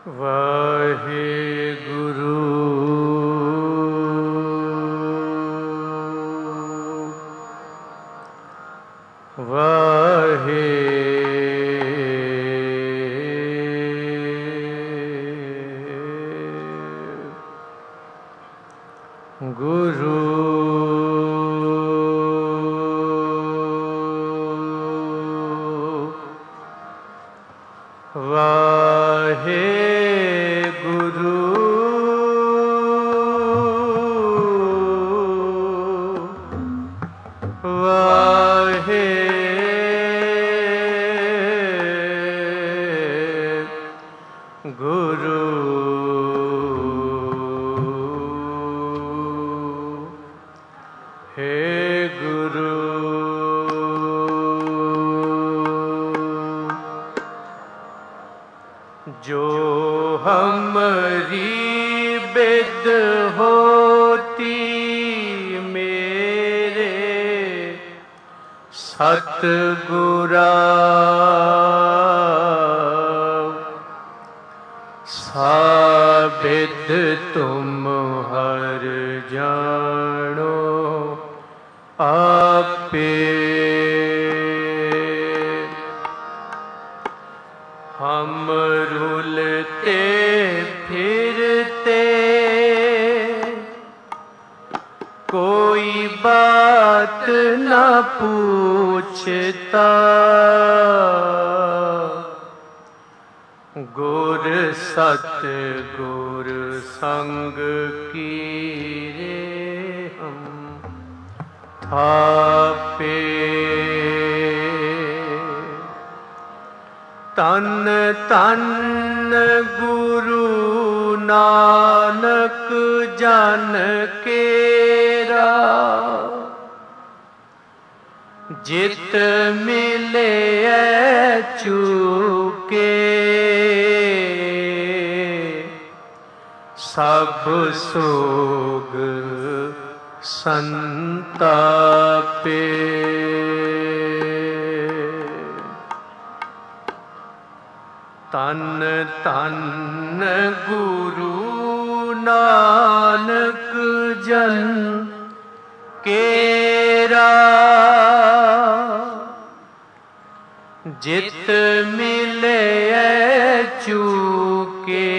वाहेगुरु वाहेगुरु जो हमारी बिद होती मेरे सतगुरा साबिद तुम हर जानो आपे हम रुलते फिरते कोई बात न पूछता गुर सत गुर संग की रे हम थापे तन तन गुरु नानक जन केरा जित मिले चूके सब सोग संतापे तन तन गुरु नानक जन केरा जित मिले चूके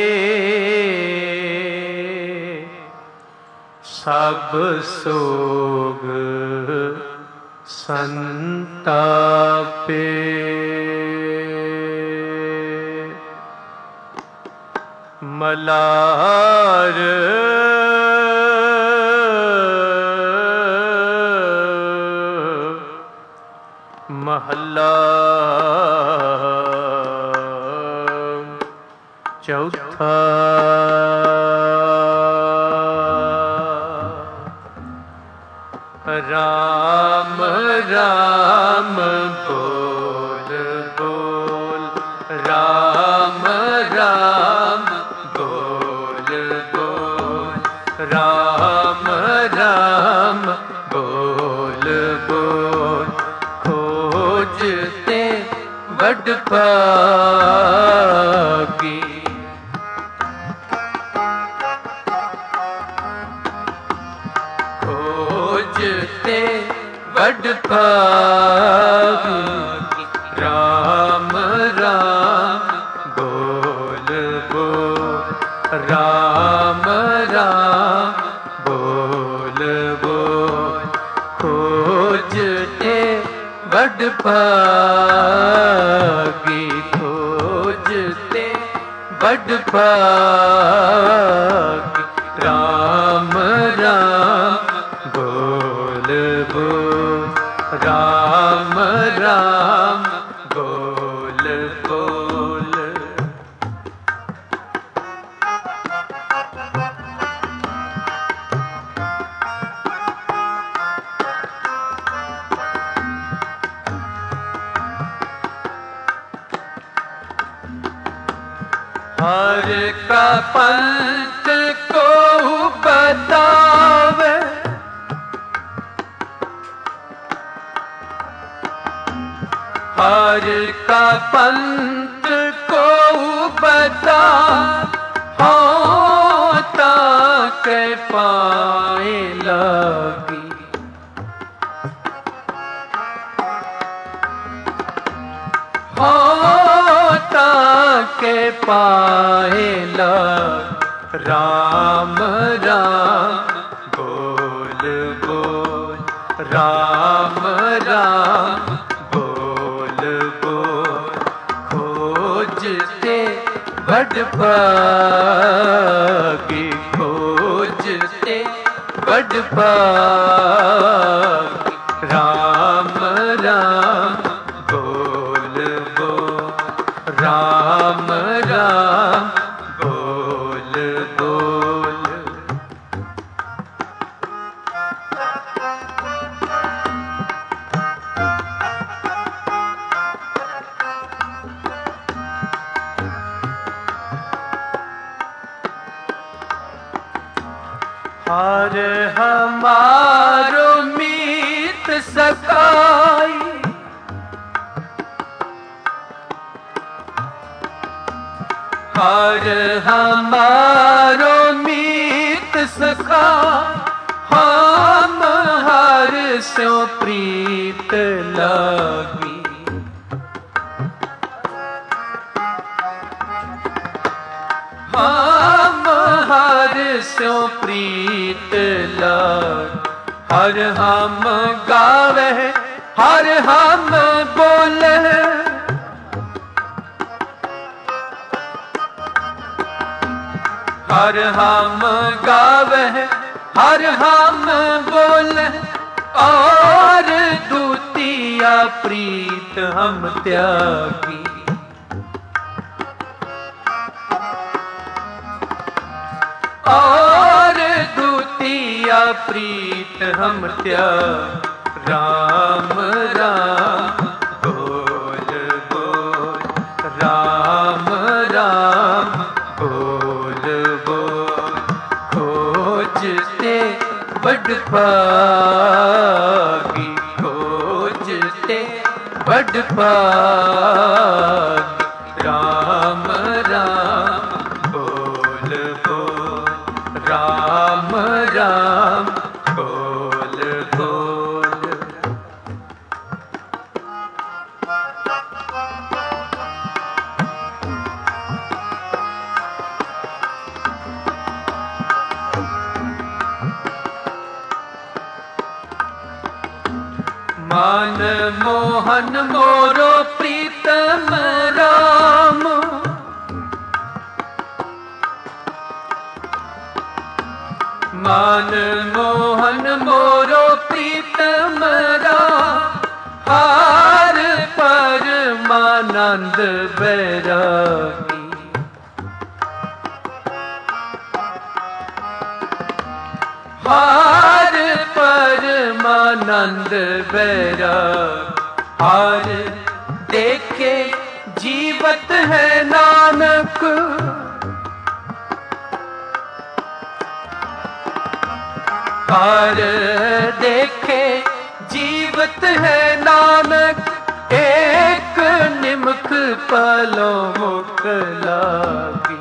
सब सोग संतापे मलार महला चौथा राम राम बोल बोल राम राम बोल बोल राम राम बोल बोल खोजते बड़ पागी खोजते बड़ पागी राम राम बोल बोल राम राम बोल बोल खोजते बड़ पागी खोजते बड़ पागी राम राम बोल बोल राम राम बोल बोल हर का पंथ को बतावे हर का पंथ को बता पाए लागी। होता के पाए लागी। राम राम बोल बोल, राम राम बोल बोल, खोजते बड़ पागी, खोजते बड़ पागी। राम राम बोल बोल, राम राम बोल बोल। हर हमारो मीत सकाई, हर हमारो मीत सखा, हम हर स्यों प्रीत लागी। हम हर स्यों प्रीत लागी। हर हम गावे, हर हम बोले, हर हम गावे, हर हम बोले, और दूतिया प्रीत हम त्यागी। और दूतिया प्रीत हम त्यागी। राम राम बोल बोल, राम राम बोल बोल, खोजते बड़ पागी, खोजते बड़ पागी। राम राम बोल बोल, राम राम बोल बोल। मान मोहन मोरो प्रीतम राम, मान मोहन मोरो प्रीतम राम, हार परमानंद बैरागी। हार परमानंद बैरागी। हार देखे जीवत है नानक, हार देखे जीवत है नानक, एक निमख पलो मुख लागी।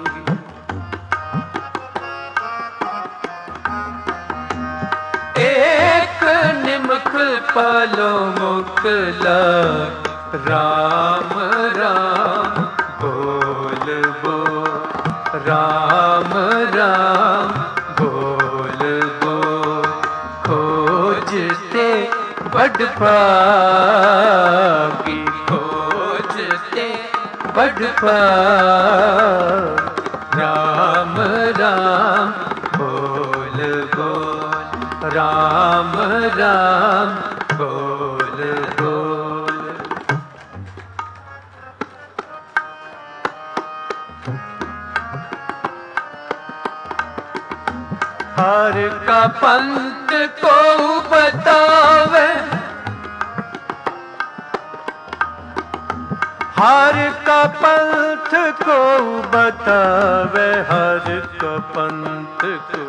एक निमख पलो मुख लागी। राम राम बोल बोल, राम राम बोल बोल, खोजते बड़ पागी, खोजते बड़ पागी। राम राम बोल बोल, राम राम बोल बोल। हर का पंथ को बतावे, हर का पंथ को बतावे, हर का पंथ को,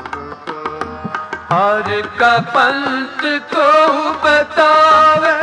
हर का पंथ को बतावे,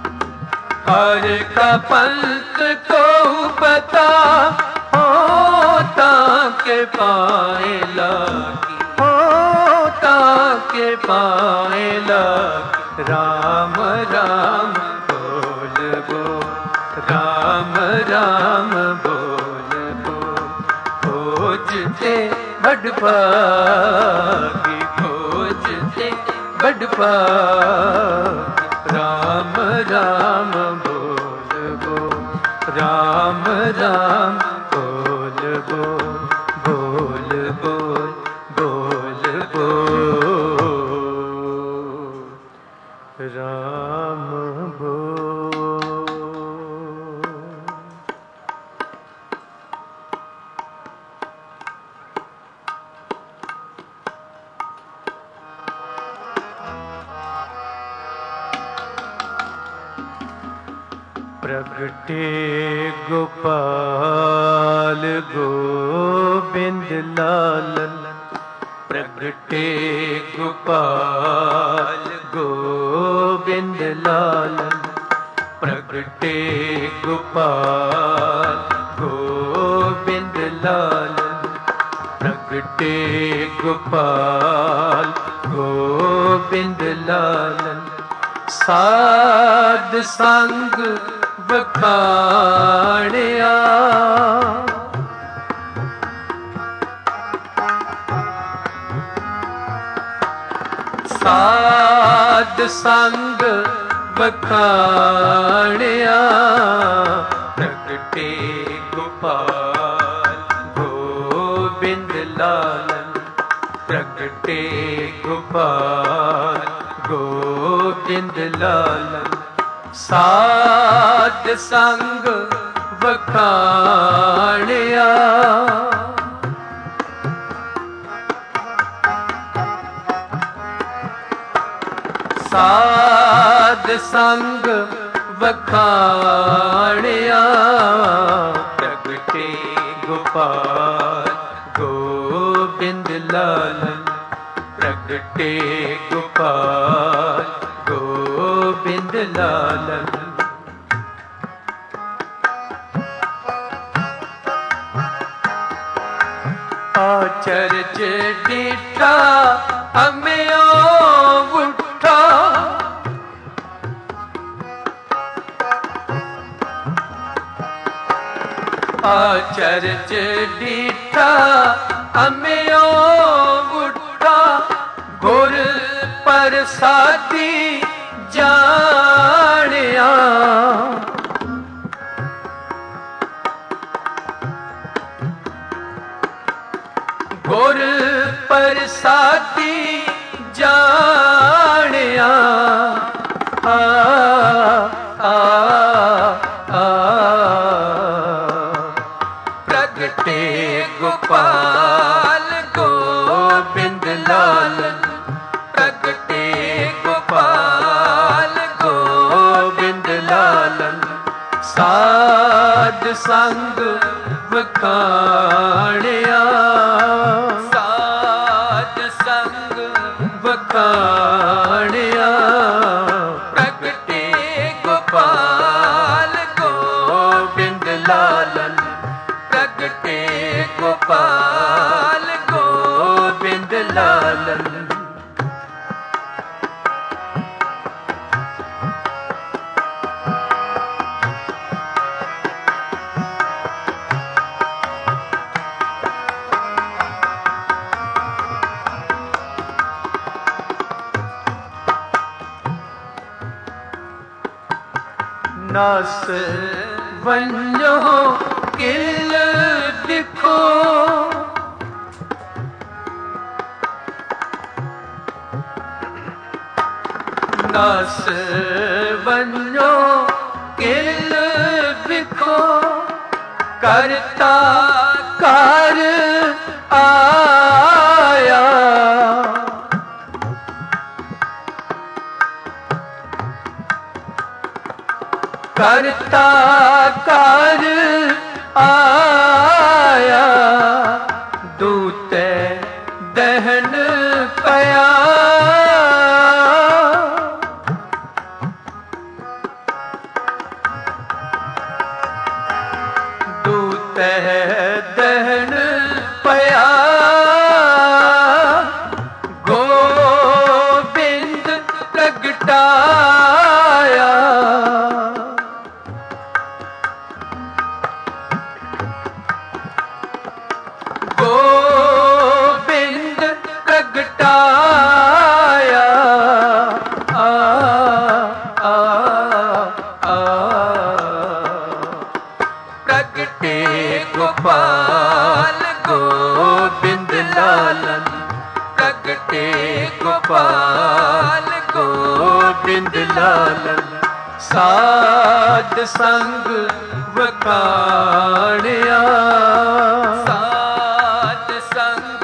हर का पंथ को बता। हो ताके पाए लागी, हो ताके पाए लागी। राम राम बोल बोल, राम राम बोल बोल। खोजते बड़ भागी, खोजते बड़ भागी। राम राम बोल बोल, राम राम बोल बोल, बोल बोल, बोल बोल, राम बोल। प्रगटे गोपाल गोविंद लालन, प्रगटे गोपाल गोविंद लालन, प्रगटे गोपाल गोविंद लालन, प्रगटे गोपाल गोविंद लालन। साध संग बखाणिया, साध संग बखाणिया। प्रगटे गोपाल गोविंद लालन, प्रगटे गोपाल गोविंद लालन। साध संग बखाणिया, साध संग बखाणिया। प्रगटे गोपाल गोविंद लालन, प्रगटे गोपाल गोविंद लालन। आचर्य डिठा अम्यो उठा, आचर्य डिठा अम्यो उठा। गुर प्रसादी जानिया, गुर प्रसादी जानिया। आ आ आ प्रगटे गोपाल गोविंद लालन, प्रगटे गोपाल गोविंद लालन। साध संग बखाणिया, साध संग बखाणिया। प्रगटे गोपाल गोविंद लालन, प्रगटे गोपाल गोविंद लालन। नास वञो किल दिखो, नास वञो किल दिखो। करता कार आया, करता कार आया। दूते दहन पया, दूत ਤੈ ਦਹਨ ਪਿਆ ਗੋਬਿੰਦ ਪ੍ਰਗਟਾਇਆ ਗੋਬਿੰਦ ਪ੍ਰਗਟਾਇਆ ਪ੍ਰਗਟੇ ਗੋਪਾਲ ਗੋਬਿੰਦ ਲਾਲਨ ਪ੍ਰਗਟੇ ਗੋਪਾਲ ਗੋਬਿੰਦ ਲਾਲਨ ਸਾਧ ਸੰਗ ਵਖਾਣਿਆ ਸਾਧ ਸੰਗ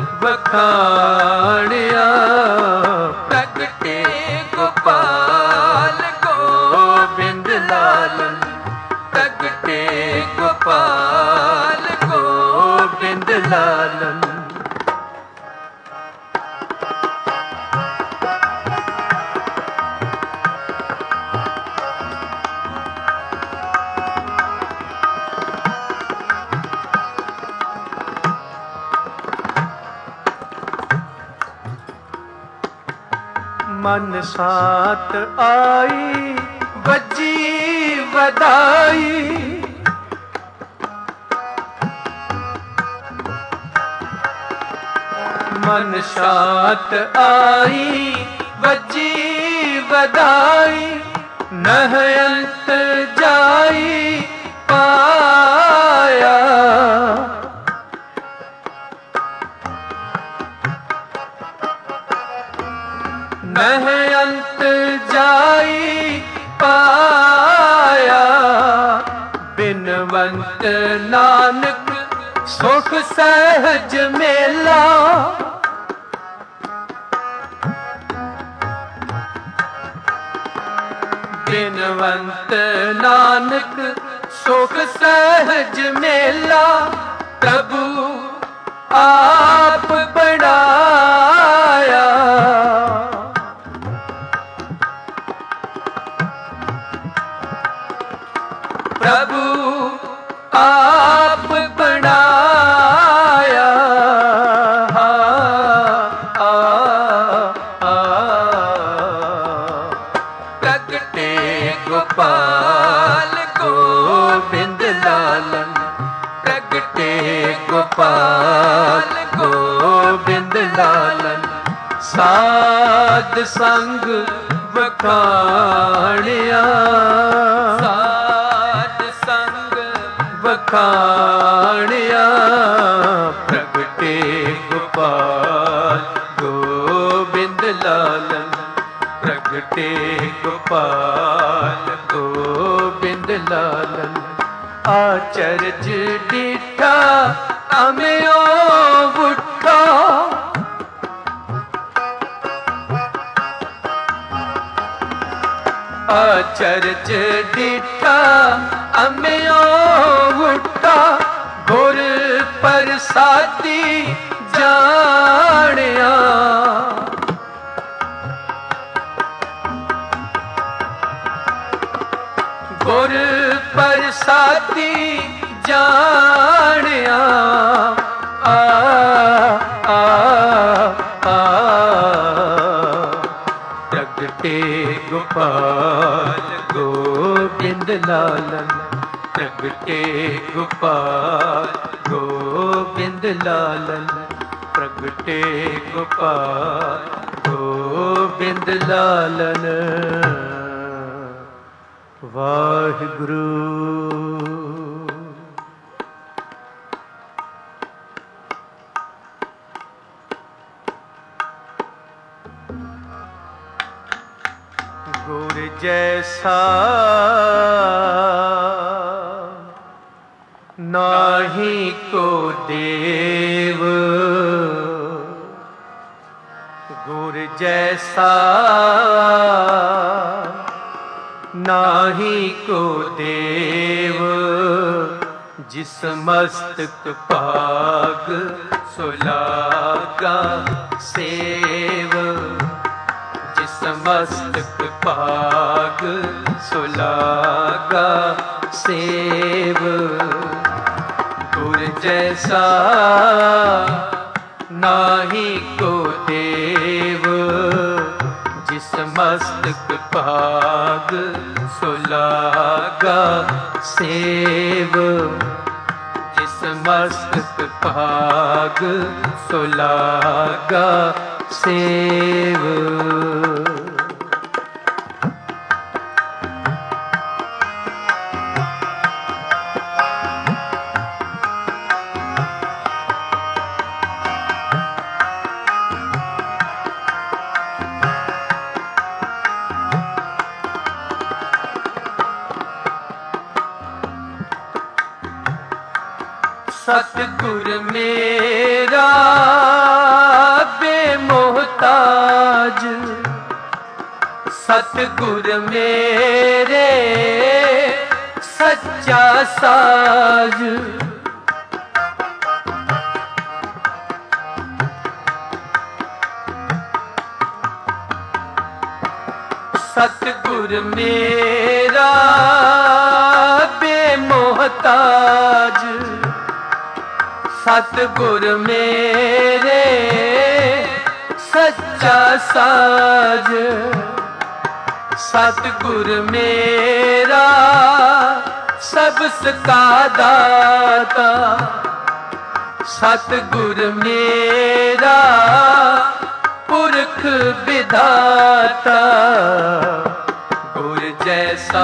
ਵਖਾਣਿਆ ਪ੍ਰਗਟੇ ਗੋਪਾਲ ਗੋਬਿੰਦ ਲਾਲਨ ਪ੍ਰਗਟੇ ਗੋਪਾਲ ਗੋਬਿੰਦ ਲਾਲਨ ਮਨ ਸਾਤ ਆਈ ਵੱਜੀ ਵਧਾਈ ਮਨ ਸਾਤ ਆਈ ਵੱਜੀ ਵਧਾਈ ਨਹ ਅੰਤ ਜਾਈ ਪਾਇਆ ਨਹ ਅੰਤ ਜਾਈ ਪਾਇਆ ਬਿਨਵੰਤ ਨਾਨਕ ਸੁਖ ਸਹਿਜ ਮੇਲਾ ਬਿਨਵੰਤ ਨਾਨਕ ਸੁਖ ਸਹਿਜ ਮੇਲਾ ਪ੍ਰਭੂ ਆਪ ਬਣਾਇਆ ਪ੍ਰਭੂ ਆਪ ਬਣਾਇਆ ਪ੍ਰਗਟੇ ਗੋਪਾਲ ਗੋਬਿੰਦ ਲਾਲਨ ਪ੍ਰਗਟੇ ਗੋਪਾਲ ਗੋਬਿੰਦ ਲਾਲਨ ਸਾਧ ਸੰਗ ਵਖਾਣਿਆ ਵਖਾਣਿਆ ਪ੍ਰਗਟੇ ਗੋਪਾਲ ਗੋਬਿੰਦ ਲਾਲਨ ਪ੍ਰਗਟੇ ਗੋਪਾਲ ਗੋਬਿੰਦ ਲਾਲਨ ਆਚਰਜ ਡੀਠਾ ਅਮਿਓ ਉੱਠਾ ਆਚਰਜ ਡੀਠਾ ਅਮਿਓ ਉੱਠਾ ਗੁਰ ਪ੍ਰਸਾਦੀ ਜਾਣਿਆ ਗੁਰ ਪ੍ਰਸਾਦੀ ਜਾਣਿਆ ਪ੍ਰਗਟੇ ਗੋਪਾਲ ਗੋਬਿੰਦ ਲਾਲਨ ਪ੍ਰਗਟੇ ਗੋਪਾਲ ਗੋਬਿੰਦ ਲਾਲਨ ਪ੍ਰਗਟੇ ਗੋਪਾਲ ਗੋਬਿੰਦ ਲਾਲਨ ਵਾਹਿਗੁਰੂ ਗੁਰ ਜੈਸਾ ਨਾਹੀ ਕੋ ਦੇਵ ਗੁਰ ਜੈਸਾ ਨਾਹੀ ਕੋ ਦੇਵ ਜਿਸ ਮਸਤਕ ਭਾਗ ਸੁਲਾਗਾ ਸੇਵ ਜਿਸ ਮਸਤਕ ਭਾਗ ਸੁਲਾਗਾ ਸੇਵ जैसा नाही को देव, जिस मस्तक पाग सुलागा सेव, जिस मस्तक पाग सुलागा सेव। सतगुर मेरा बेमोहताज, सतगुर मेरे सच्चा साज, सतगुर मेरा बेमोहताज, सतगुर मेरे सच्चा साज, सतगुर मेरा सबका दाता, सतगुर मेरा पुरख विधाता। गुर जैसा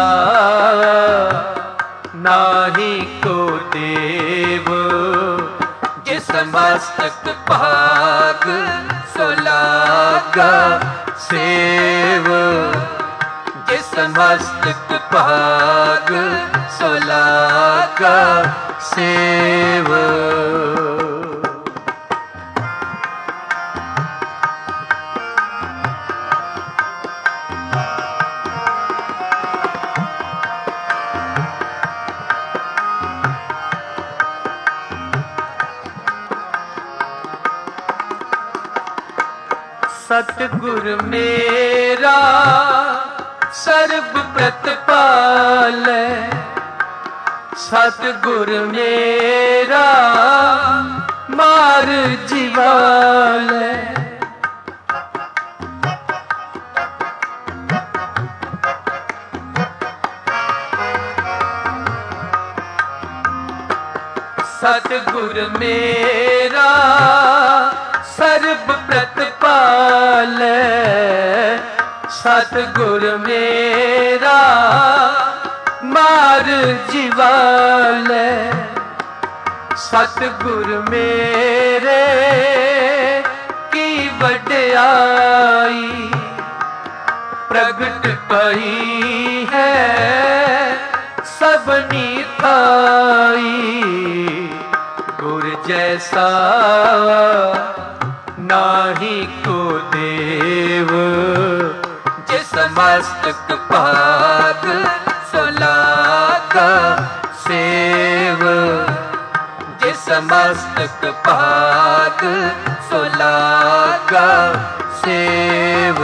नाही को देव, जिस मस्तक पाग सुलागा सेव, जिस मस्तक पाग सुलागा सेव। सतगुर मेरा सर्ब प्रतिपाल, सतगुर मेरा मार जीवाल, सतगुर मेरा सर्ब प्रतिपाल, सतगुर मेरा मार जीवाल, सतगुर मेरे की वड्याई प्रगट पई है सबनी थाई। गुर जैसा नाही को देव, जिस मस्तक पाग सुलागा सेव, जिस मस्तक पाग सुलागा सेव।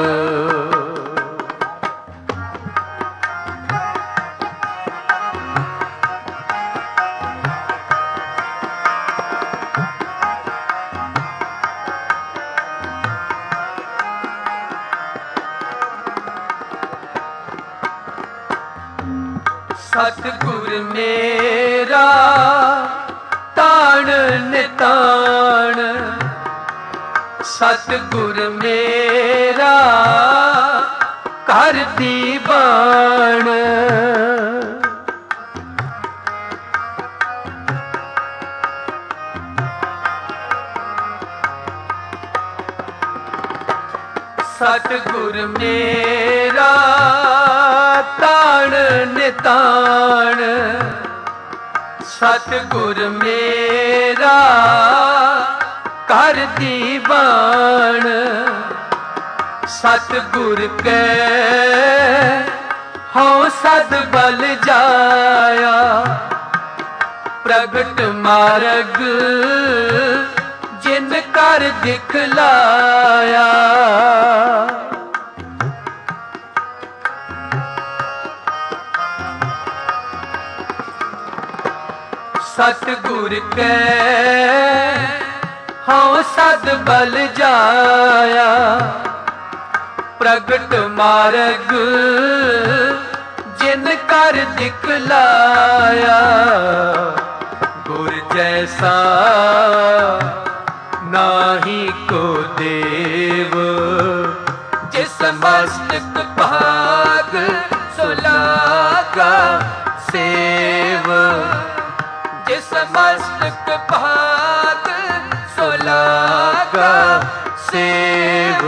सतगुर मेरा ताण निताण, सतगुर मेरा घर दीवान, सतगुर मेरा ताण निताण, सतगुर मेरा घर दीवान। सतगुर के हों सद बल जाया, प्रगट मार्ग जिन कर दिखलाया। सतगुर कै हाँ सद बल जाया, प्रगट मार्ग जिन कर दिखलाया। गुर जैसा नाही को देव, जिस मस्तक भाग सुलागा सेव। जिस मस्तक भाग सुलागा सेव।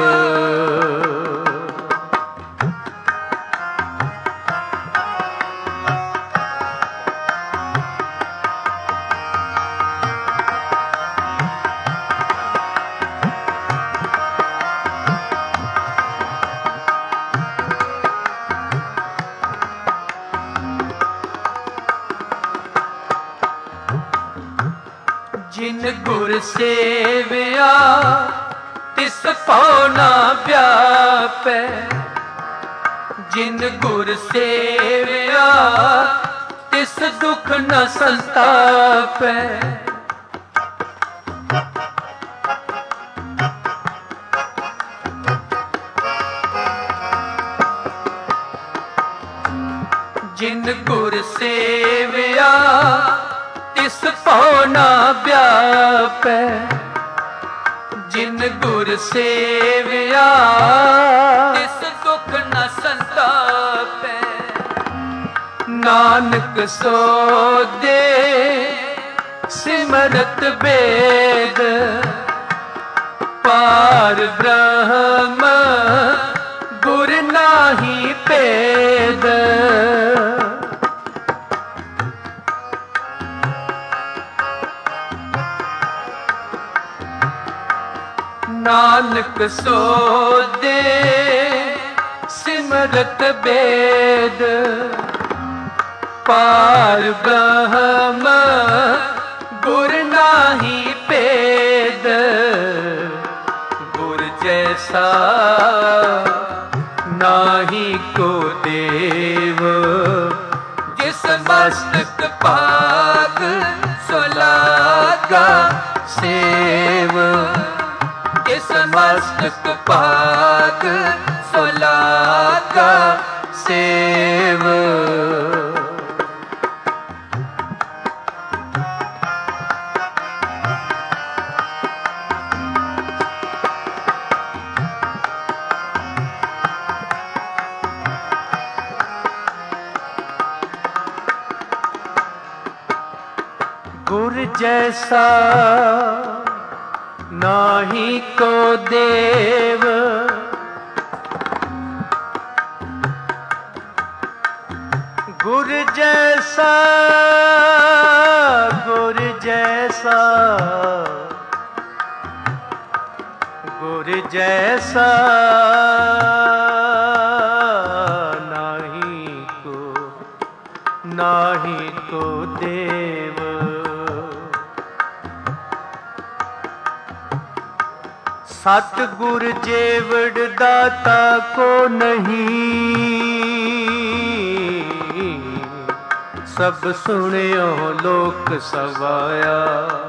जिन गुर सेविया तिस पौना व्यापै। जिन गुर सेविया तिस दुख न संतापै। जिन गुर सेविया तिस पौना व्यापै। जिन गुर सेविया तिस दुख न संतापै। नानक सो दे सिमरत वेद, पार ब्रह्म गुर नाही भेद। नानक सो दे सिमरत वेद, पार ब्रह्म गुर नाही भेद। गुर जैसा नाही को देव, जिस मस्तक भाग सुलागा सेव। जिस मस्तक भाग सुलागा सेव। गुर जैसा नाही को देव, गुर जैसा गुर जैसा गुर जैसा नाही को देव। सतगुर जेवड़ दाता को नहीं, सब सुनियो लोक सवाया।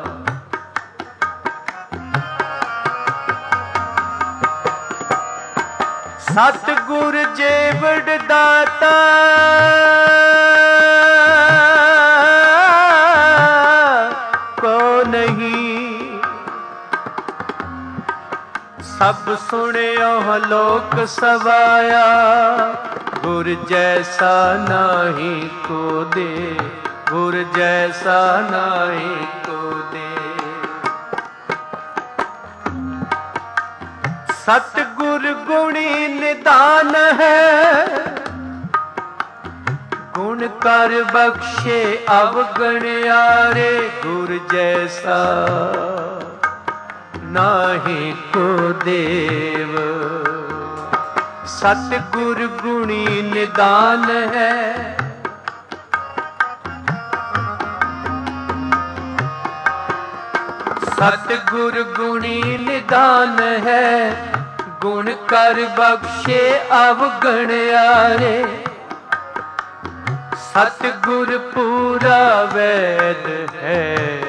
सतगुर जेवड़ दाता को नहीं, सब सुनियो लोक सवाया। गुर जैसा नाही को दे, गुर जैसा नाही को दे। सतगुर गुणी निदान है, गुण कर बख्शे अवगणयारे। गुर जैसा नाही को देव। सतगुर गुणी निदान है, सतगुर गुणी निदान है। गुण कर बख्शे अवगणयारे। सतगुर पूरा वैद है,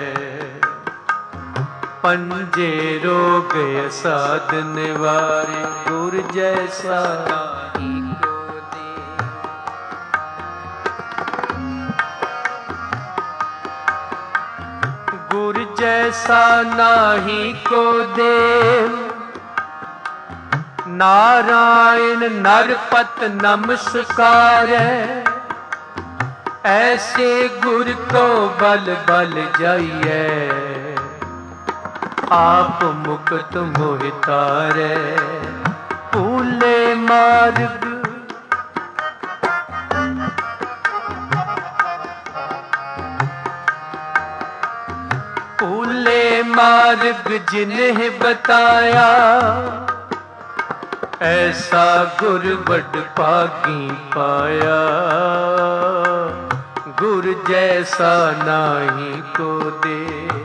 पंजे रोग साध निवारे, गुर जैसा गुर जैसा नाही को देव, नारायण नरपत नमस्कार, ऐसे गुर को बल बल जाइए, आप मुक्त मोहितारे, भूले मार्ग भूले मार्ग जिन्हें बताया, ऐसा गुर बड़ भागी पाया, गुर जैसा नाही को दे।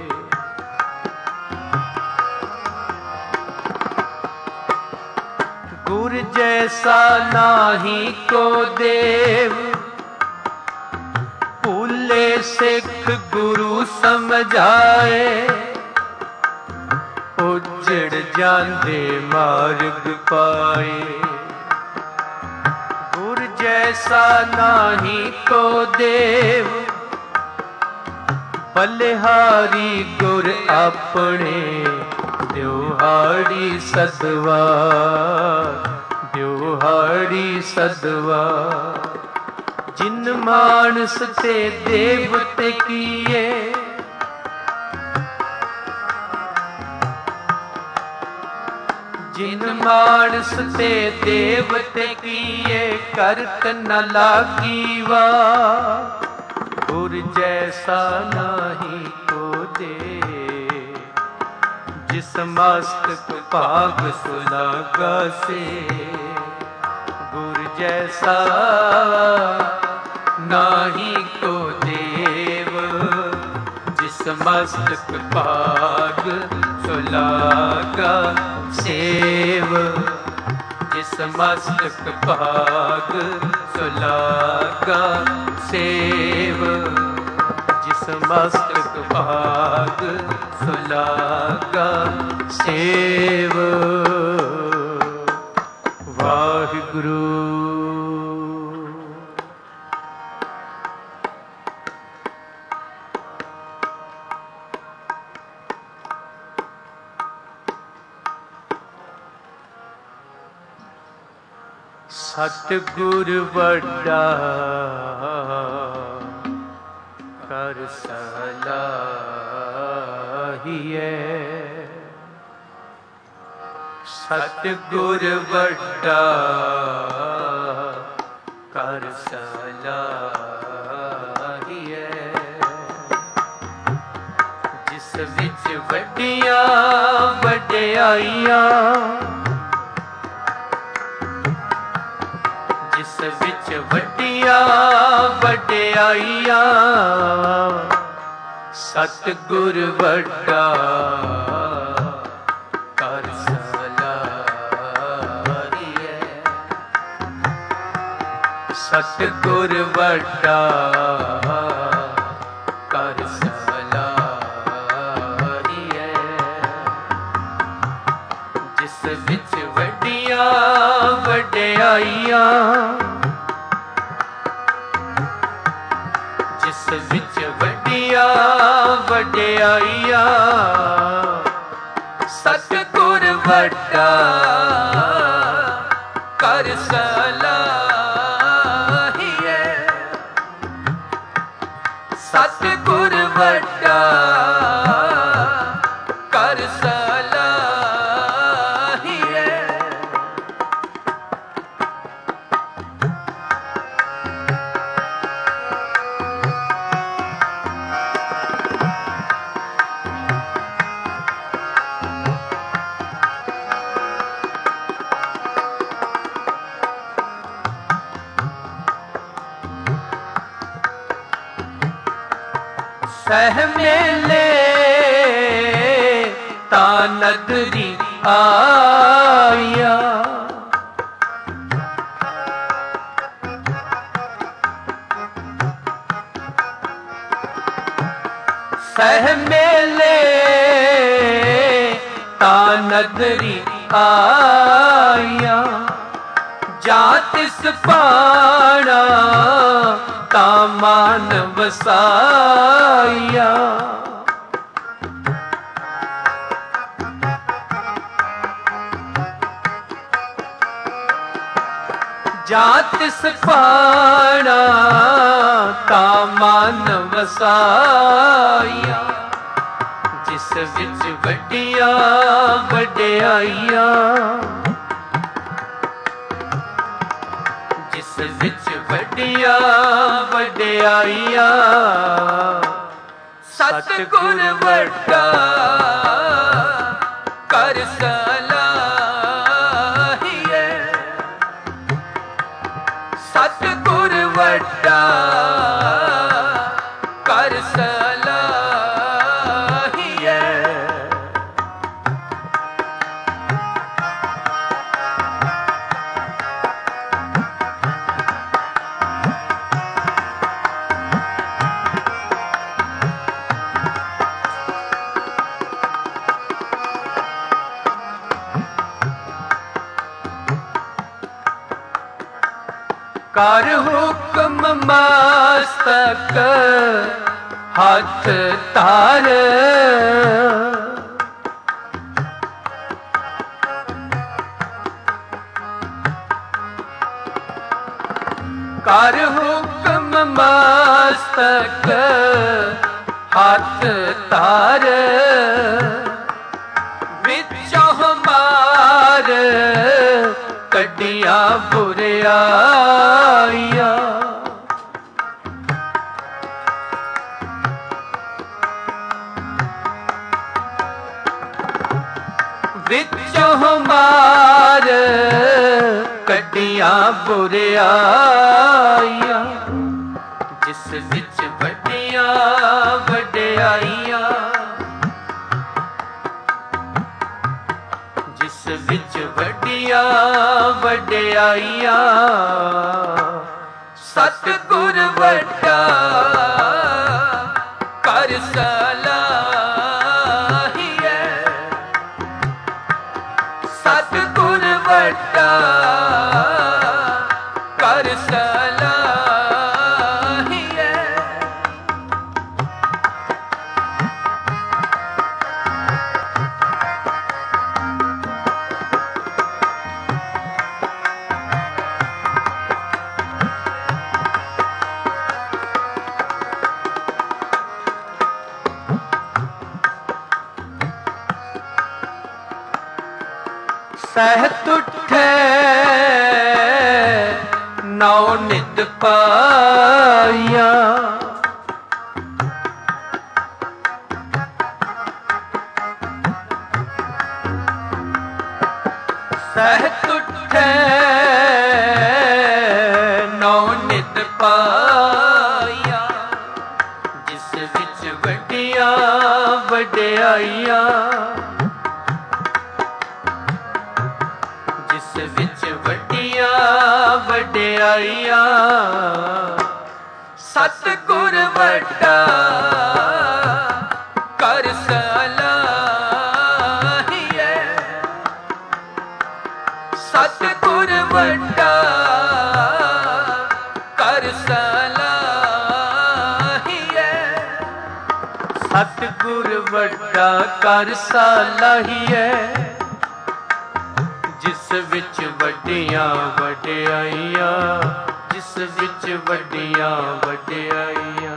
गुर जैसा नाही को देव, भूले सिख गुरु समझाए, उजड़ जांदे मार्ग पाए। गुर जैसा नाही को देव, बलिहारी गुर अपने, द्योहाड़ी सदवा, द्योहाड़ी सदवा। जिन मानस ते देवते किए, जिन मानस ते देवते किए, करत न लागी वा, गुर जैसा नाही को दे। जिस मस्तक भाग सुलागा से, गुर जैसा नाही को देव। जिस मस्तक भाग सुलागा सेव, जिस मस्तक भाग सुलागा सेव, जिस मस्तक भाग सुलागा सेव। वाहिगुरु। सतगुर वड्डा कर सलाहिए, सतगुर वड्डा कर सलाहिए। जिस विच वड्डियां वड्डियाइयां, जिस विच वड्डियां वड्डियाइयां, सतगुर वड्डा कर सलाहिए। सतगुर वड्डा कर सलाहिए। जिस विच वड्डियां वड्डियाइयां, जिस विच वड्डियां वड्डियाइयां, सतगुर वड्डा कर सलाहिए। सतगुर वड्डा कर सलाहिए। सह मेले तानदरी आया, सह मेले ता नदरी आया, जातिस पाना ता मान वसाया। जातिस पाना ता मान वसाया, जिस विच वड्डिया वड्याइया, जिस विच वड्डिया वड्याइया, सतगुर वड्डा कर सलाहिए, सतगुर वड्डा कर सलाहिए। कर हुक्म मस्तक हाथ तार, कर हुक्म मस्तक हाथ तार, विचों मार कड्डिया बुराइया। विचों मार कड्डिया बुराइया, जिस विच वड्डिया वड्याइया, जिस विच वड्डिया वड्याइया, सतगुर वड्डा कर सलाहिए, सतगुर वड्डा कर सलाहिए। सहत उठे नौ नित पाया, सहत उठे नौ नित पाया, जिस विच वड्डिया वड्याइया, जिस विच वड्डिया वड्याइया, सतगुर वड्डा कर सलाहिए, सतगुर वड्डा कर सलाहिए, सतगुर वड्डा कर सलाहिए, जिस विच वड्डिया वड्याइया, जिस विच वड्डिया वड्याइया।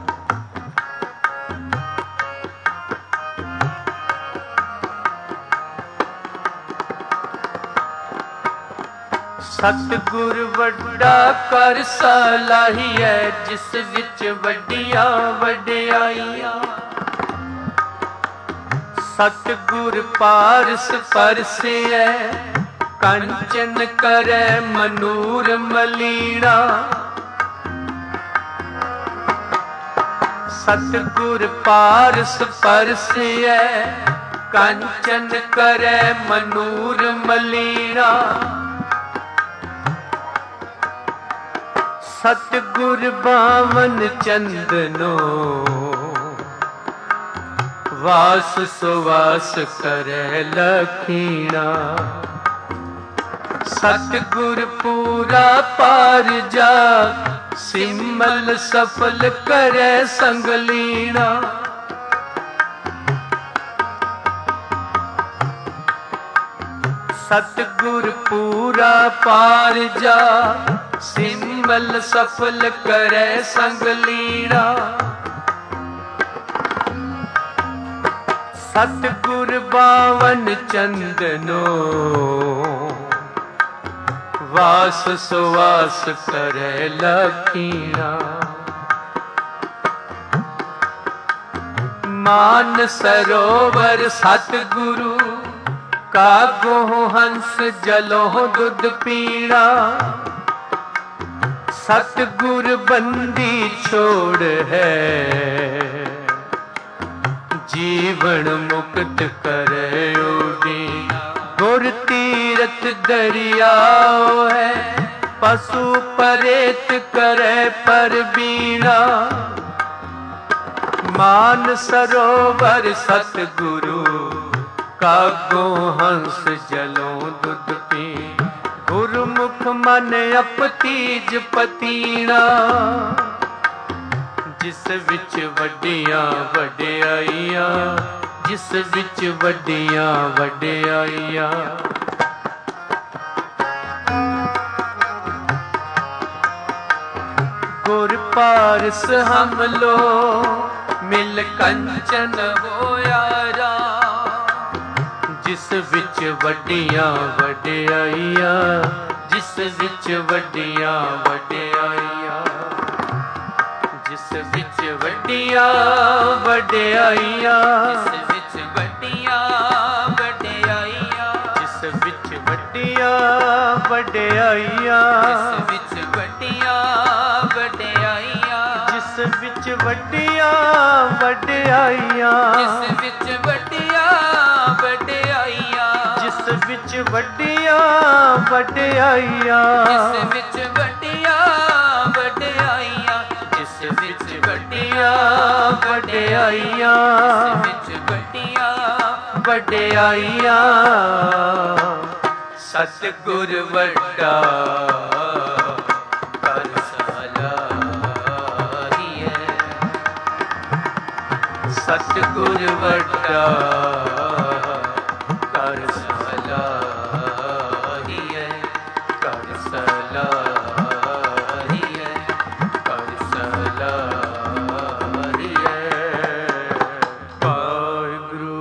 सतगुर वड्डा कर सलाहिए, जिस विच वड्डिया वड्याइया, सतगुर पारस परसिए, कंचन करे मनूर मलीना, सतगुर पारस परसिए, कंचन करे मनूर मलीना, सतगुर बावन चंदनो वास सुवास करे लखीना। सतगुर पूरा पार जा, सिमल सफल करे संग लीना। सतगुर पूरा पार जा, सिमल सफल करे संग लीना। सतगुर बावन चंदनो, वास सुवास करे लखीना। मान सरोवर सतगुरु, कागो हंस जलो दुध पीना। सतगुर बंदी छोड़ है, जीवन मुक्त करे उडीना। गुर तीरथ दरियाओ है, पशु परेत करे पर बीना। मान सरोवर सतगुरु, कागो हंस जलो दुध पी। गुरमुख मन अपतीज पतीना। जिस विच वड्डियां वड्डियाइयां, जिस विच वड्डियां वड्डियाइयां। गुर पारस हम लो, मिल कंचन होया राम। जिस विच वड्डियां वड्डियाइयां, जिस विच वड्डियां वड्डियाइयां। जिस विच वड्डियां वड्डियाइयां, जिस विच वड्डियां वड्डियाइयां। जिस विच वड्डियां वड्डियाइयां, जिस विच वड्डियां वड्डियाइयां। जिस विच वड्डियां वड्डियाइयां, जिस विच वड्डियां वड्डियाइयां। जिस विच वड्डियां वड्डियाइयां, जिस विच वड्डियां वड्डियाइयां। जिस विच वड्डियां वड्डियाइयां, जिस विच वड्डियां वड्डियाइयां। सतगुर वड्डा कर सलाहिए। सतगुर वड्डा कर सलाहिए। कर सलाहिए, कर सलाहिए। वाहिगुरू।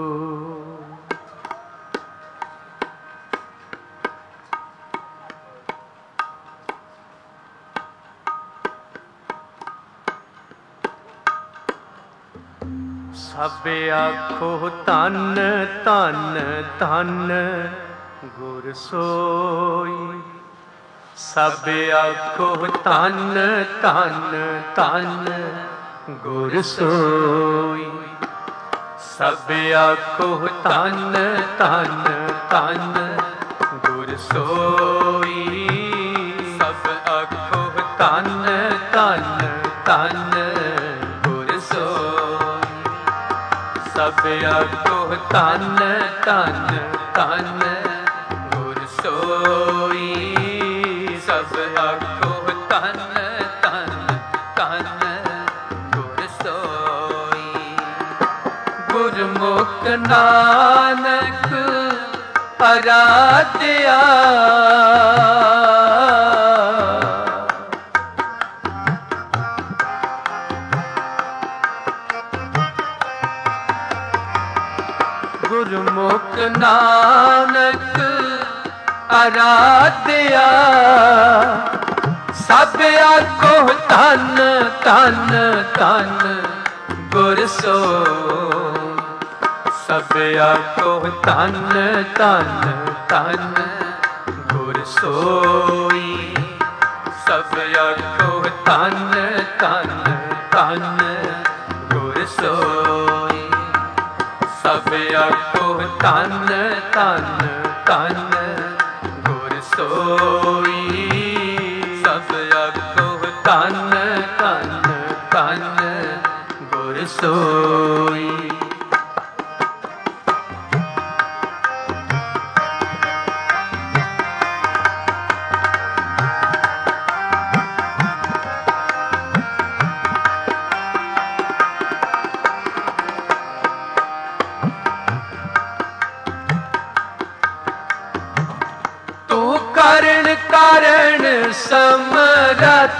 सब आखो धन धन धन गुर सोई। सब आखो धन धन धन गुर सोई। सब आखो धन धन धन गुर सोई। सब आखो धन धन धन गुर सोई। सब आखो धन धन धन गुर सोई। सब आखो धन धन धन गुर सोई। गुरमुख नानक आराध्या। गुरमुख नानक आराध्या। सब आखो धन धन धन गुर सोई। सब आखो धन धन धन गुर सोई। सब आखो धन धन धन गुर सोई। सब आखो धन धन धन गुर सोई। सब आखो धन धन धन गुर सोई।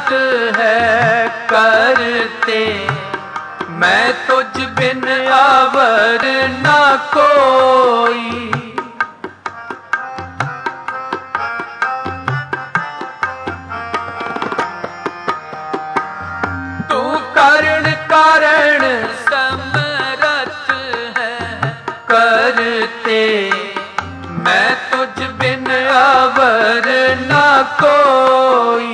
रत है करते, मैं तुझ बिन आवर ना कोई। तू कारण कारण समरथ है करते, मैं तुझ बिन आवर ना कोई।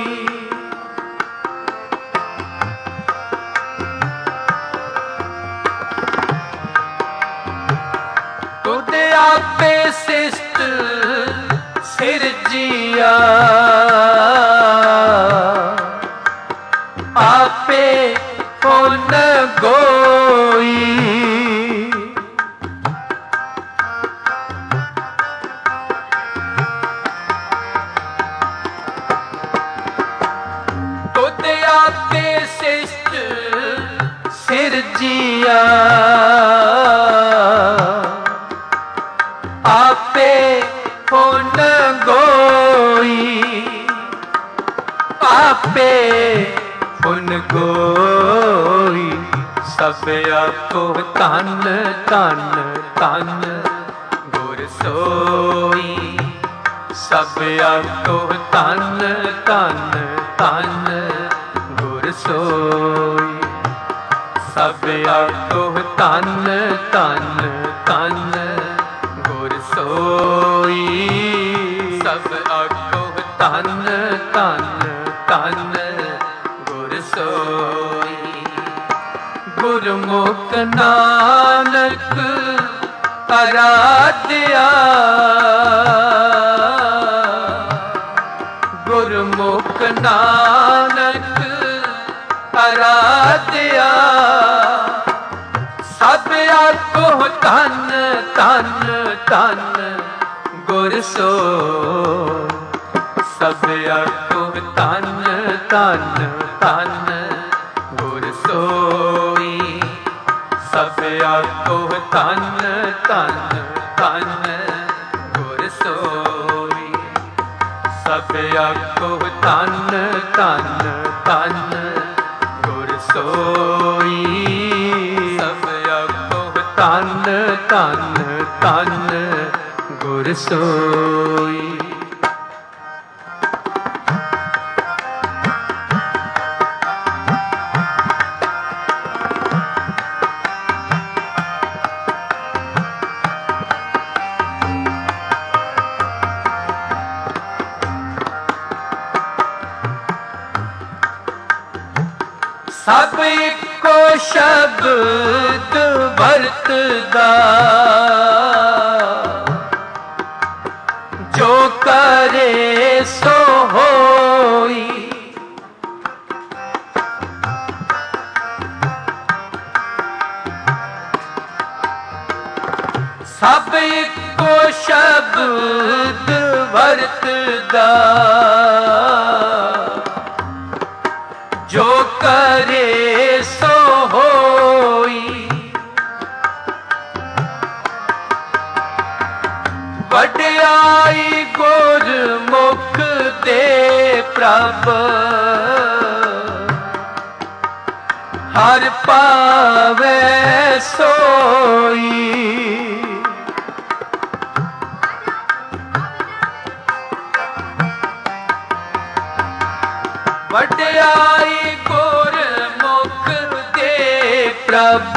तुझ आपे शिष्ट सिरजिया, आपे पुन गोई। तुझ आपे शिष्ट सिरजिया, आपे पुन गोई। आपे पुन गोई, सब आपो तन तन तन गुर सोई। सब आपो तन तन तन गुर सोई। सब आपो तन तन तन गुर सोई। सब आपो तन तन तन गुर सोई। गुरमुख नानक आराध्या, गुरमुख नानक आराध्या। सब आखो धन धन धन गुर सोई। सब आखो धन धन धन गुर सोई। सब आखो धन धन धन गुर सोई। सब आखो धन धन धन गुर सोई। सब आखो धन धन धन गुर सोई। सब एको शब्द वरतदा, जो करे सो होई। सब एको शब्द वरतदा, जो करे सो होई। वड्याई गुरमुख दे प्रभ, हर पावे सोई। वड्याई गुरमुख दे प्रभ,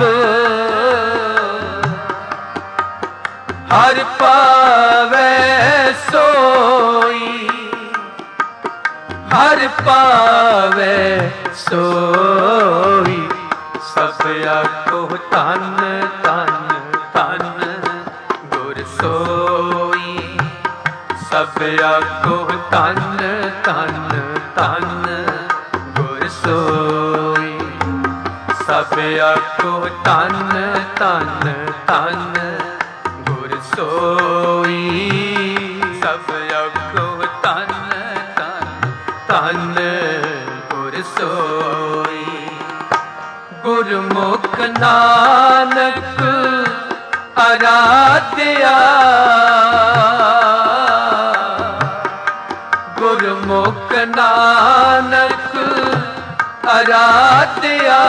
हर पावे सोई। हर पावे सोई। सब आखो धन धन धन गुर सोई। सब आखो धन धन धन गुर सोई। सब आखो धन धन धन गुर सोई। सब आखो धन धन धन गुर सोई। गुरमुख नानक आराध्या, गुरमुख नानक आराध्या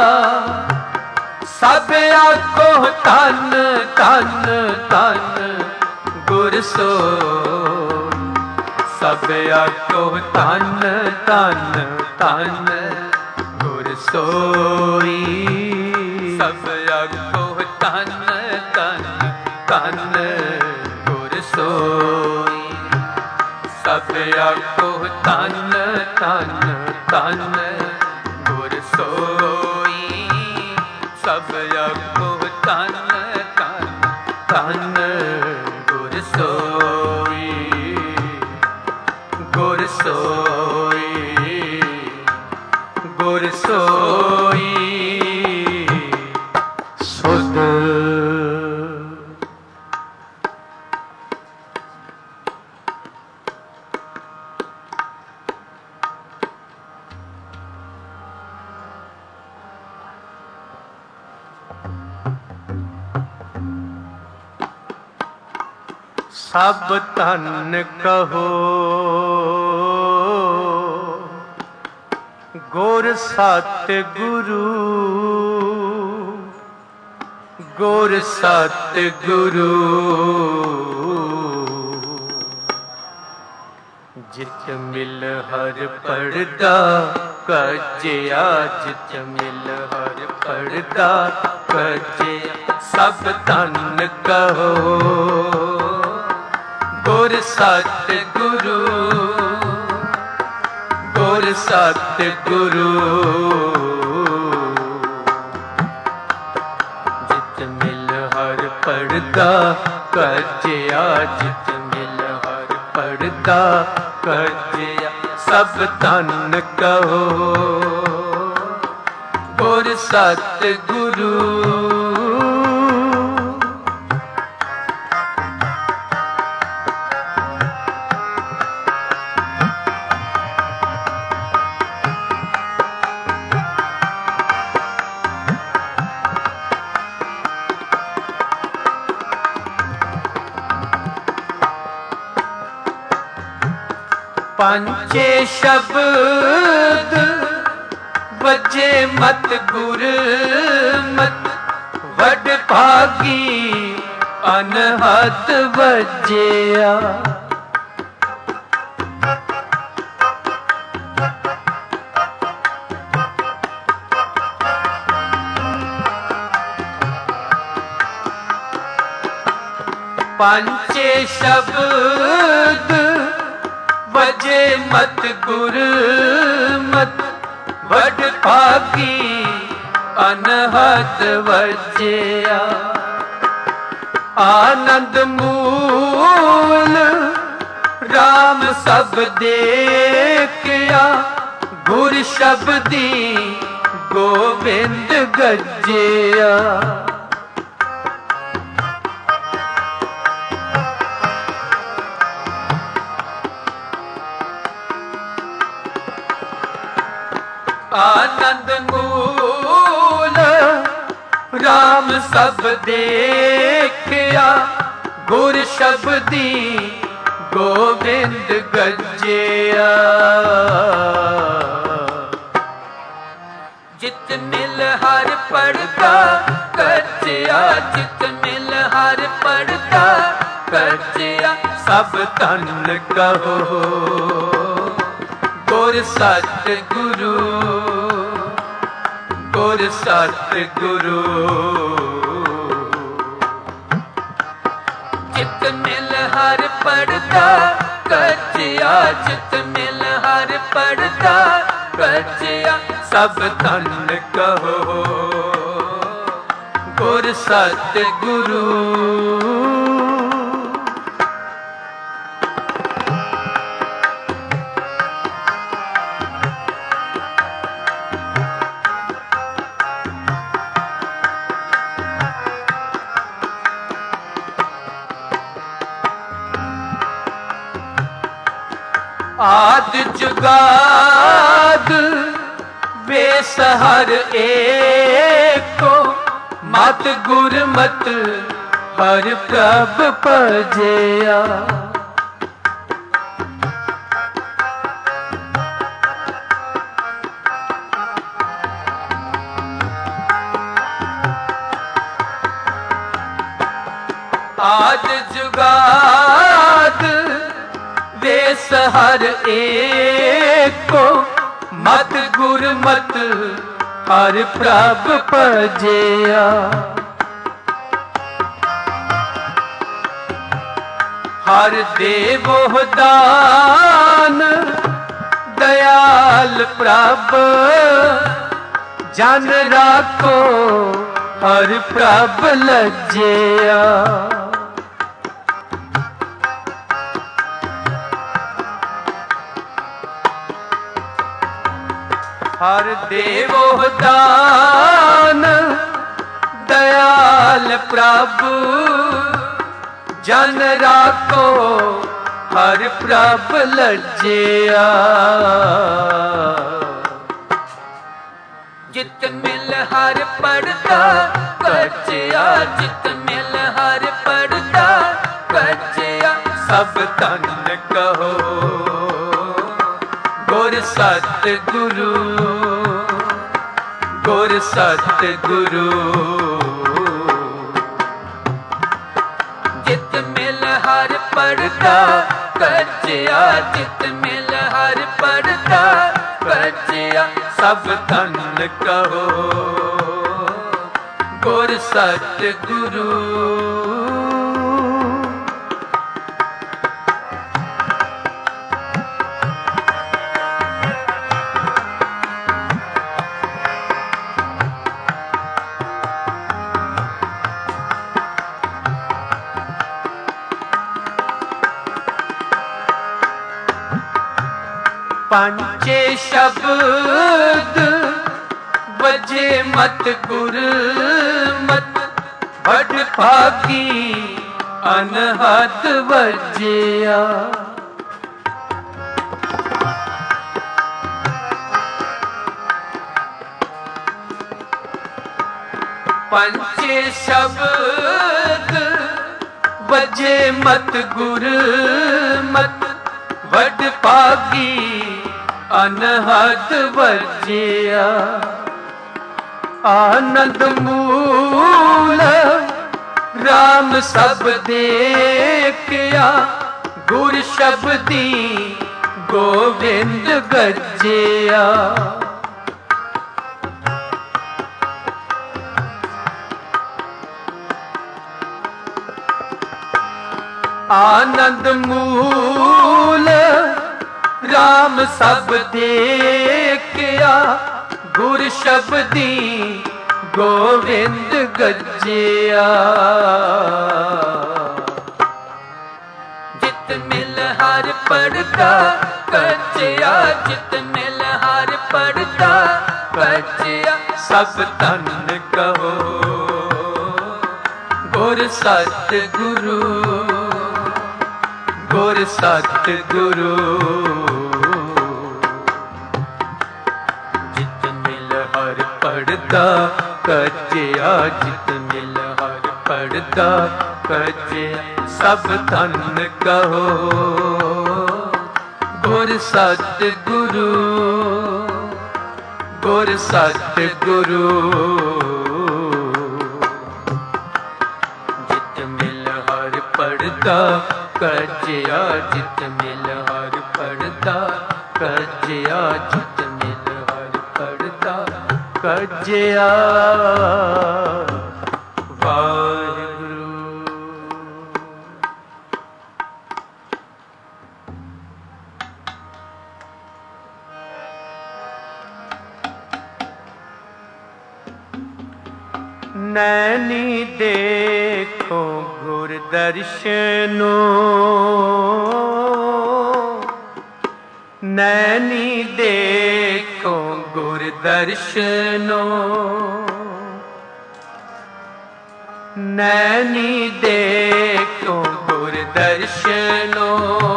सब आखो धन धन धन गुर सोई सब आखो धन धन धन गुर सोई सब आखो धन धन धन गुर सोई सब आखो धन धन धन गुर सोई सब आखो धन धन धन गुर सोई गुर सोई गुर सोई सुध सब धन कहो गुर सत गुरु गुर सत गुरु जित मिल हर पड़दा कजिया जित मिल हर पड़दा कजिया सब धन कहो गुर सत गुरु गुर सत गुरु जित मिल हर पड़दा कजिया जित मिल हर पड़दा कजिया सब धन कहो गुर सत गुरु पंचे शब्द बजे मत गुर मत वड भागी अनहद बजिया पंचे शब्द बजे मत गुर मत वड भागी अनहद वजिया आनंद मूल राम सब देखिया गुर शब्दी गोविंद गजिया आनंद मूल राम सब देखिया गुर शब्दी गोविंद गजिया जित मिल हर पड़दा कजिया जित मिल हर पड़दा कजिया सब धन कहो गुर सत गुरु गुर सत गुरु जित मिल हर पड़दा कजिया जित मिल हर पड़दा कजिया सब धन कहो गुर सत गुरु आद जुगाद बेसहर एको मत गुर मत हर प्रभ भजिया आद जुगाद वेश हर एको मत गुर मत हर प्रभ भजिया। हर देवो दान दयाल प्रभ जन राखो हर प्रभ लज्जिया। हर देवो दान दयाल प्रभु जन राखो हर प्रभ लज्जिया। जित मिल हर पड़ता कचिया, जित मिल हर पड़ता कचिया। सब धन कहो गुर सतगुरु, गुर सतगुरु। जित मिल हर पड़ता कचिया, जित मिल हर पड़ता कचिया। सब धन कहो गुर सतगुरु। पंचे शब्द बजे मत गुर मत, बड़ भागी अनहद वजिया। पंचे शब्द बजे मत गुर मत, वड भागी अनहद वजिया। आनंद मूल राम सब देखिया, गुर शब्दी गोविंद गजिया। आनंद मूल राम सब देखिया, गुर शब्दी गोविंद गजिया। जित मिल हर पड़ता कचिया, जित मिल हर पड़ता कचिया। सब धन कहो गुर सतगुरु, गुर सतगुरु। जित मिल हर पड़ता कचिया, जित मिल हर पड़ता कचिया। सब धन कहो गुर सतगुरु, गुर सतगुरु। जित मिल हर पड़ता कचिया, जित मिल हर पड़ता कचिया। जित मिल हर पड़ता कचिया। वाहिगुरु। नैनी देखो गुर दर्शनो, नैनी देखो गुर दर्शनो, नैनी देखो गुर दर्शनो,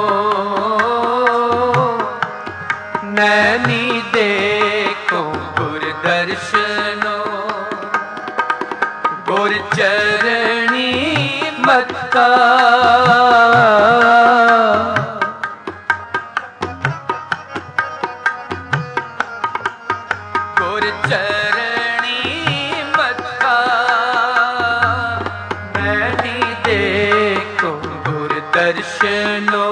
नैनी देखो गुर दर्शनो। गुर चरणी मत्ता, गुर चरणी मत्ता। नैनी देखो दर्शनो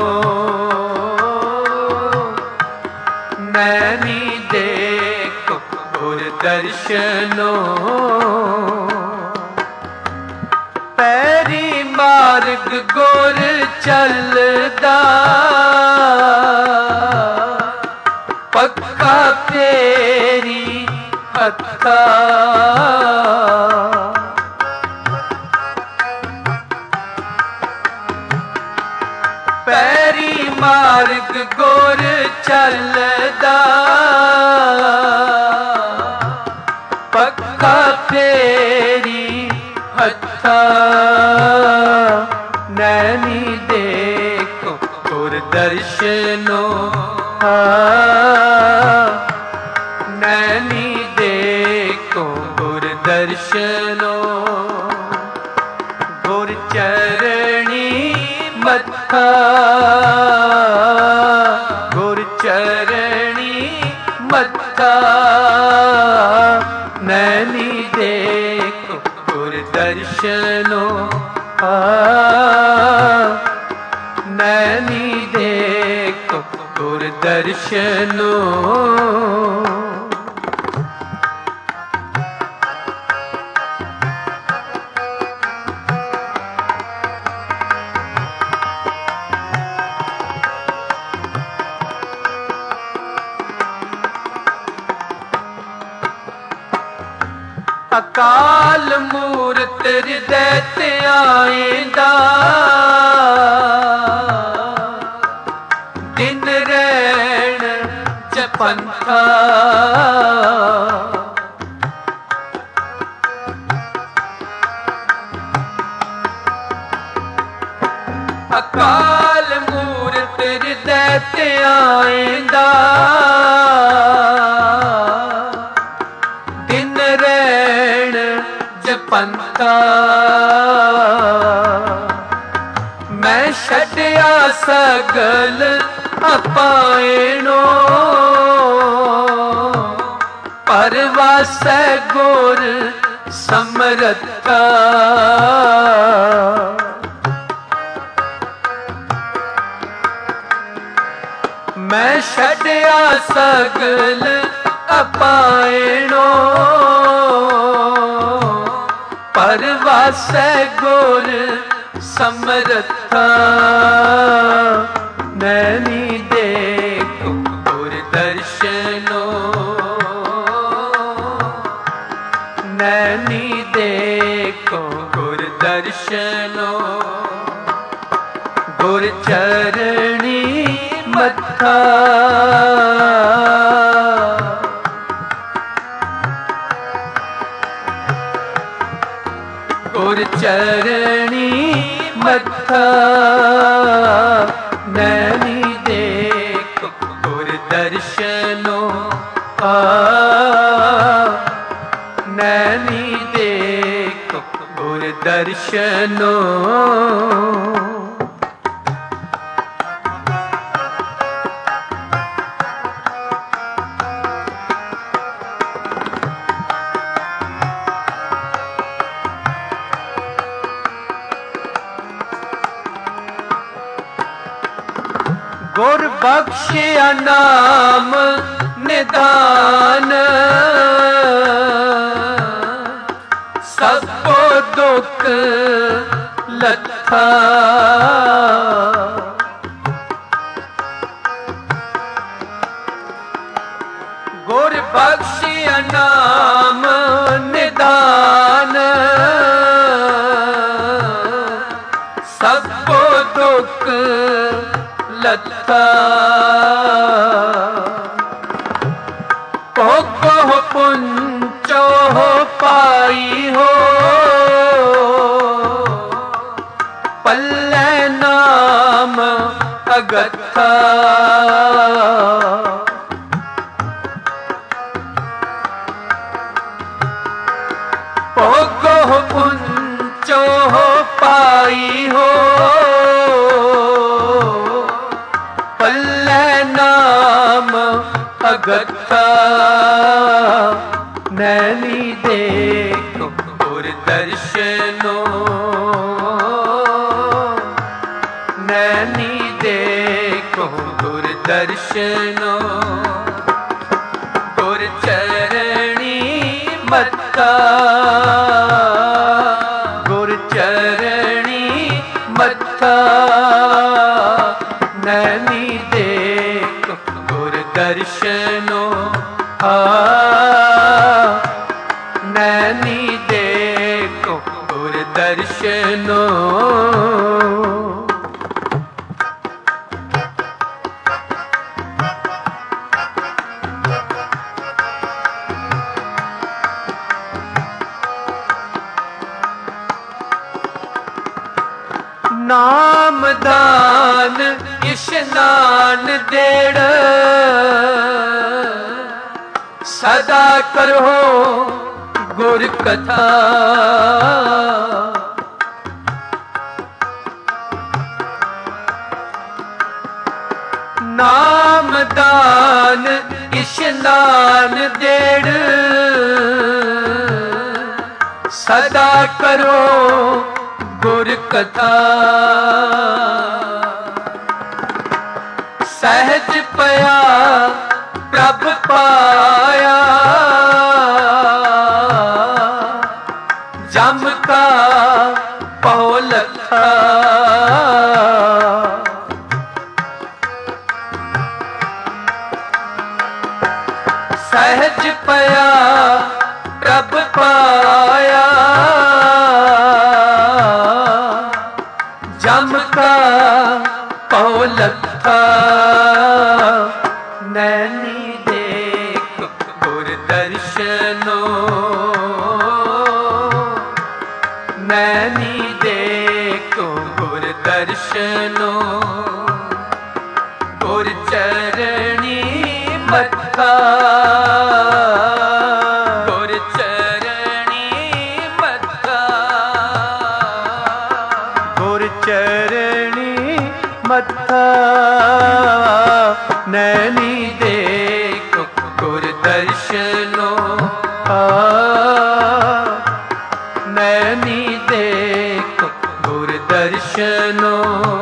नैनी देखो गुर दर्शनो पैरी मार्ग गुर चलदा पक्का तेरी हत्था पैरी मार्ग गुर चलदा पक्का तेरी हत्था नैनी देखो गुर दर्शनो नैनी देखो गुर दर्शनो गुर चरणी मत्था गुर चरणी मत्था नैनी देखो गुर दर्शनो नैनी देखो गुर दर्शनो अकाल मूरत हृदय ते आएंदा दिन रैण जपंथा अकाल मूरत हृदय ते आएंदा पंथा मैं छड्या सगल अपायनो परवासै गुर समरथा मैं छड्या सगल अपायनो परवासै गुर समरथा नैनी देखो गुर दर्शनो नैनी देखो गुर दर्शनो गुर चरणी मत्था गुर चरणी मत्था नैनी देखो गुर दर्शनो नैनी देखो गुर दर्शनो गुर बख्शिया नाम निदान सबको दुख लथा गुर बख्शिया नाम निदान सबको दुख लथा को पुंचो पाई हो पल्ले नाम अगथा पुंचो पाई हो पल्ले नाम अगथा नैनी देखो गुर दर्शनो नैनी दर्शनो। नाम दान इशनान देड़ सदा करो गुर कथा। नाम दान इशनान देड़ सदा करो गुर कथा। सहज पया प्रभ पाया जम का पौ लखा। सहज पया प्रभ पाया जम का पौ लखा। नैनी देख गुर दर्शनो। नैनी देखो गुर दर्शनो। गुर चरणी मत्था। गुर चरणी मत्था। गुर चरणी मत्था। नैनी देखो गुर दर्शनो। नैनी देखो गुर दर्शनो।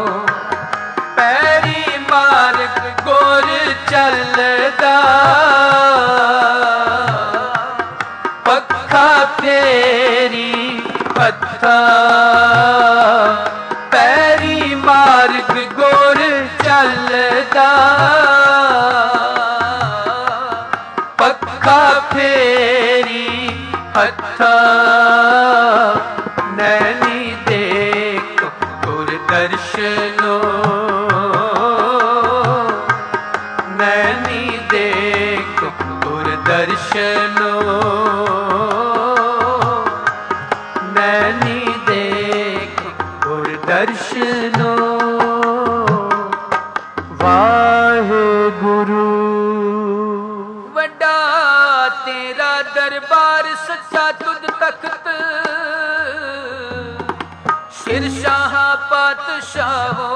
पैरी मार्ग गुर चलदा पक्खा फेरी पत्था। पैरी मार्ग गुर चलदा पक्खा फेरी हत्था। नैनी देखो गुर दर्शनो। नैनी देखो गुर दर्शनो। नैनी देखो गुर दर्शनो। वाहेगुरु। वड्डा तेरा दरबार सच्चा तुद तख्त। शिरशाह पातशाहो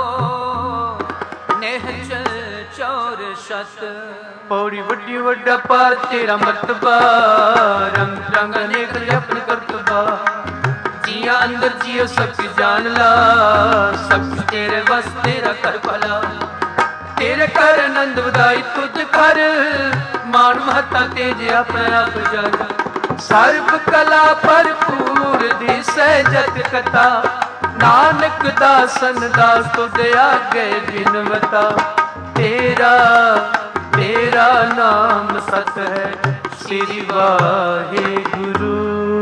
नेहचल चौर शत। पौड़ी वड्डी वड्डा पार तेरा मर्तबा। रंग रंग अनेक अपने करतबा। जिया अंदर जियो सब कुछ जान ला। सब कुछ तेरे बस तेरा कर भला। तेरे कर आनंद वधाई तुझ कर। मान महता तेज अपने आप जग। सर्व कला भरपूर दिसै जत कथा। नानक दासन दास तुझ आगे बिनवता। तेरा तेरा नाम सत है श्री वाहेगुरु।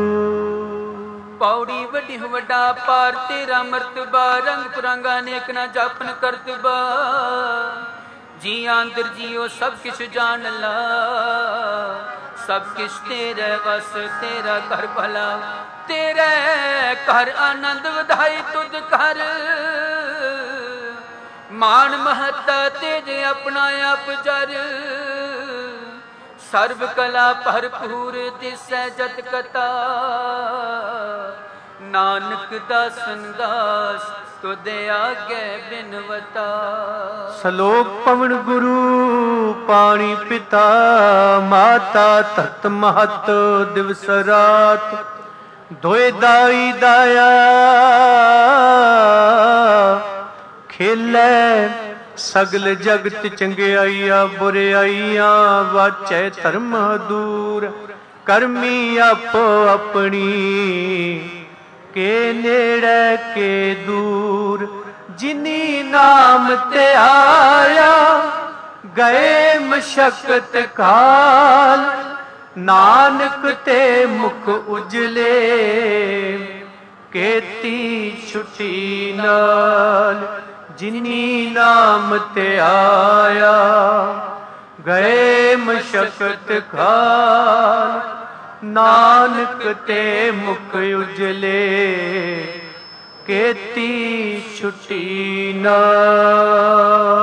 पौड़ी वड्डी वड्डा पार तेरा मर्तबा। रंग पुरंगा अनेक ना जापन करतबा। जिया अंदर जियो सब किश जान ला। सब किश तेरे वस तेरा कर भला। तेरे कर आनंद वधाई तुझ कर। मान महता तेज अपना आप जर। सर्व कला भरपूर दिसै जत कथा। नानक दासन दास तुदे आगे बिनवता। सलोक पवन गुरु पाणी पिता। माता तत महत दिवस रात। दोए दाई दाया खेलै। सगल जगत चंगियाइया बुराइया। वाचै धर्म दूर करमी आपो अपनी। के नेड़े के दूर जिनी नाम ते आया। गए मशक्कत काल नानक ते मुख उजले। केती छुट्टी नाल जिनी नाम ते आया गए मशक्कत खाल नानक ते मुख उजले केती छुट्टी नाल।